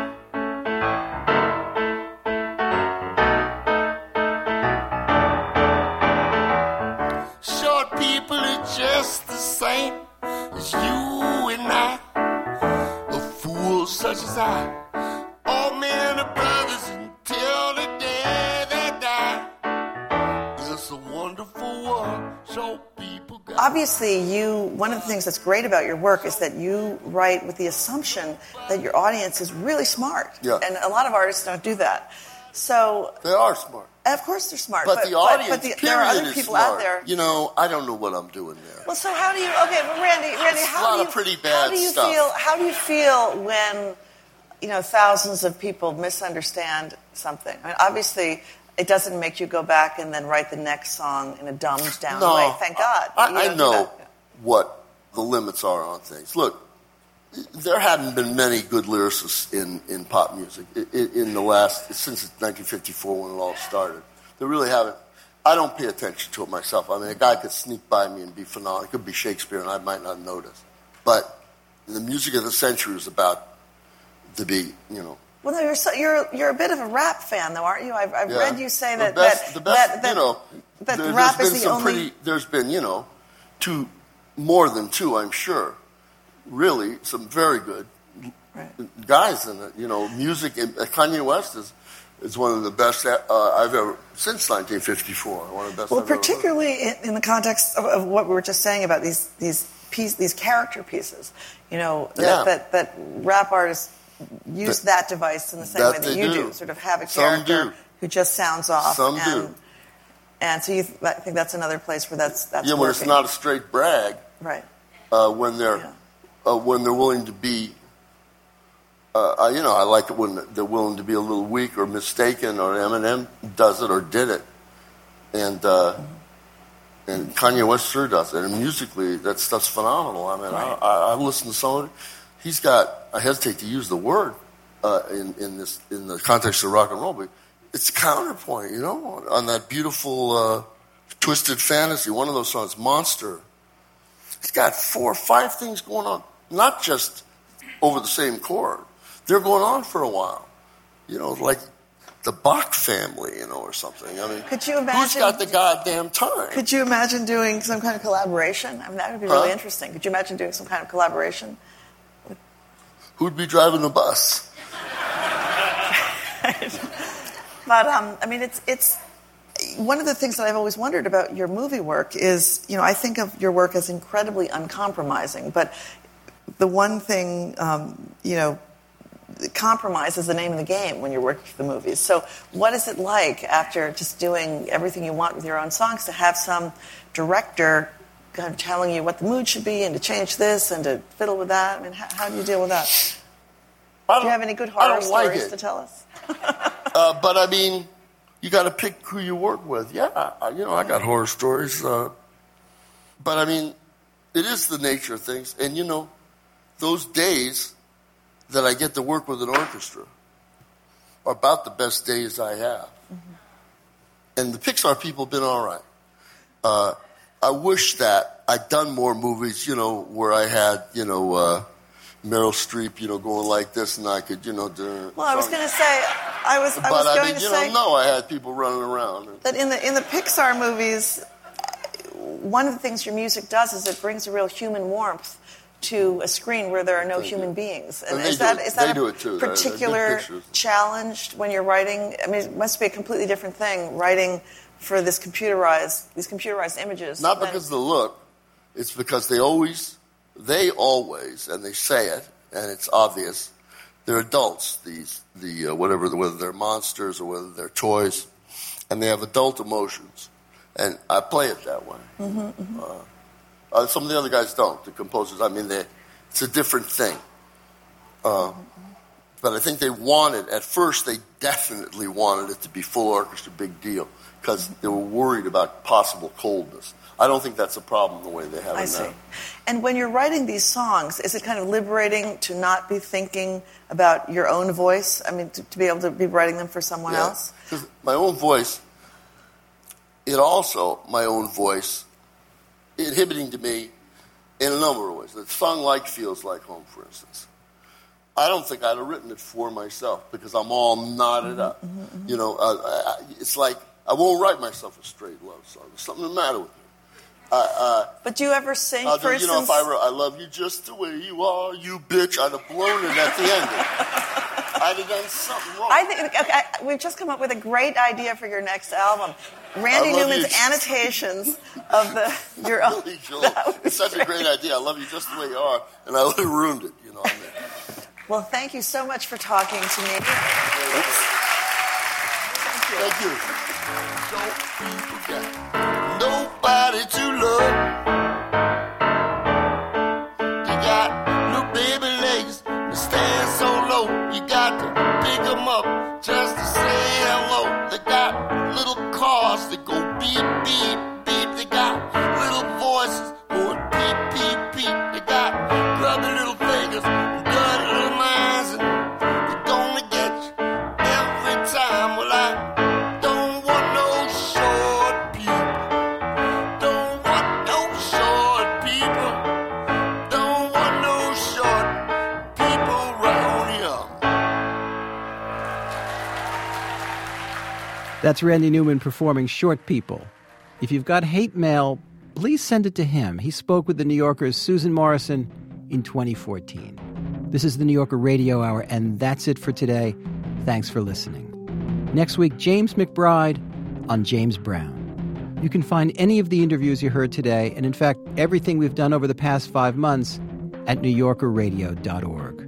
Short people are just the same as you and I. A fool such as I. All men are brothers until the day they die. It's a wonderful world. Short people got. Obviously, one of the things that's great about your work is that you write with the assumption that your audience is really smart. Yeah. And a lot of artists don't do that. So They are smart. Of course they're smart. But the audience, there are other period, is people smart. out there. I don't know what I'm doing there. Well, so how do you? Okay, but Randy, It's how a lot do you? of pretty bad stuff. How do you feel when, thousands of people misunderstand something? I mean, obviously, it doesn't make you go back and then write the next song in a dumbed down way. Thank God. I know what the limits are on things. Look, there hadn't been many good lyricists in pop music since 1954 when it all started. There really haven't. I don't pay attention to it myself. I mean, a guy could sneak by me and be phenomenal. It could be Shakespeare, and I might not notice. But the music of the century is about to be, Well, no, you're a bit of a rap fan, though, aren't you? I've read you say that rap is the only. There's been more than two, I'm sure. Really, some very good guys in it. Music. Kanye West is one of the best I've ever since 1954. One of the best. Well, I've ever particularly in the context of what we were just saying about these character pieces. That rap artists use that device in the same way that you do. Sort of have a character who just sounds off. Some do. And so I think that's another place where that's when working. it's not a straight brag. Right. When they're willing to be, I like it when they're willing to be a little weak or mistaken, or Eminem does it or did it, and Kanye West sure does it. And musically, that stuff's phenomenal. I mean, I've listened to some of it. He's got. I hesitate to use the word in the context of rock and roll, but it's counterpoint, on that beautiful Twisted Fantasy. One of those songs, Monster. He's got 4 or 5 things going on, not just over the same chord. They're going on for a while. like the Bach family, or something. I mean, could you imagine, who's got the goddamn time? Could you imagine doing some kind of collaboration? I mean, that would be really interesting. Could you imagine doing some kind of collaboration? Who'd be driving the bus? But, I mean, it's one of the things that I've always wondered about your movie work is, I think of your work as incredibly uncompromising, but the one thing, compromise is the name of the game when you're working for the movies. So what is it like after just doing everything you want with your own songs to have some director kind of telling you what the mood should be and to change this and to fiddle with that? I mean, how do you deal with that? Do you have any good horror stories to tell us? But I mean, you got to pick who you work with. Yeah, I got horror stories. But I mean, it is the nature of things. And those days that I get to work with an orchestra are about the best days I have. Mm-hmm. And the Pixar people have been all right. I wish that I'd done more movies, where I had, Meryl Streep, going like this, and I could, do. Well, I was going to say, I had people running around. That in the Pixar movies, one of the things your music does is it brings a real human warmth to a screen where there are no human beings. And is that a particular challenge when you're writing? I mean, it must be a completely different thing writing for these computerized images. Not because of the look, it's because they always, and they say it, and it's obvious, they're adults, whether they're monsters or whether they're toys, and they have adult emotions. And I play it that way. Mm-hmm, mm-hmm. Some of the other guys don't, the composers. I mean, it's a different thing. But I think at first they definitely wanted it to be full orchestra, big deal, because they were worried about possible coldness. I don't think that's a problem the way they have it now. I see. And when you're writing these songs, is it kind of liberating to not be thinking about your own voice? I mean, to be able to be writing them for someone else? Because my own voice, inhibiting to me in a number of ways. The song Like Feels Like Home, for instance. I don't think I'd have written it for myself because I'm all knotted up. Mm-hmm, mm-hmm. It's like I won't write myself a straight love song. There's something the matter with me. But do you ever sing, for instance... if I wrote, I love you just the way you are, you bitch, I'd have blown it at the end. I'd have done something wrong. I think we've just come up with a great idea for your next album. Randy Newman's annotations of your own... It's such a great idea. I love you just the way you are, and I would have ruined it, Well, thank you so much for talking to me. Thank you. Don't forget. Nobody to love. They got little baby legs that stand so low. You got to pick them up just to say hello. They got little cars that go beep, beep, beep. They got little voices going beep, beep, beep. They got grubby little fingers and dirty little minds, and they're gonna get you every time. Well, I don't want no short people. Don't want no short people. Don't want no short people round here. That's Randy Newman performing Short People. If you've got hate mail, please send it to him. He spoke with The New Yorker's Susan Morrison in 2014. This is The New Yorker Radio Hour, and that's it for today. Thanks for listening. Next week, James McBride on James Brown. You can find any of the interviews you heard today, and in fact, everything we've done over the past 5 months at newyorkerradio.org.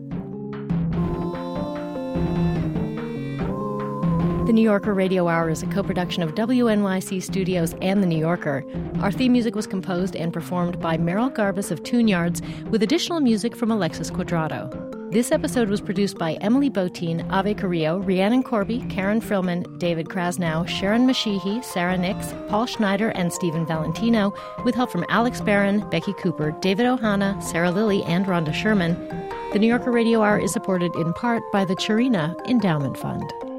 The New Yorker Radio Hour is a co-production of WNYC Studios and The New Yorker. Our theme music was composed and performed by Meryl Garbus of Tune Yards, with additional music from Alexis Quadrado. This episode was produced by Emily Botein, Ave Carrillo, Rhiannon Corby, Karen Frillman, David Krasnow, Sharon Mashihi, Sarah Nix, Paul Schneider, and Stephen Valentino, with help from Alex Barron, Becky Cooper, David Ohana, Sarah Lilly, and Rhonda Sherman. The New Yorker Radio Hour is supported in part by the Chirina Endowment Fund.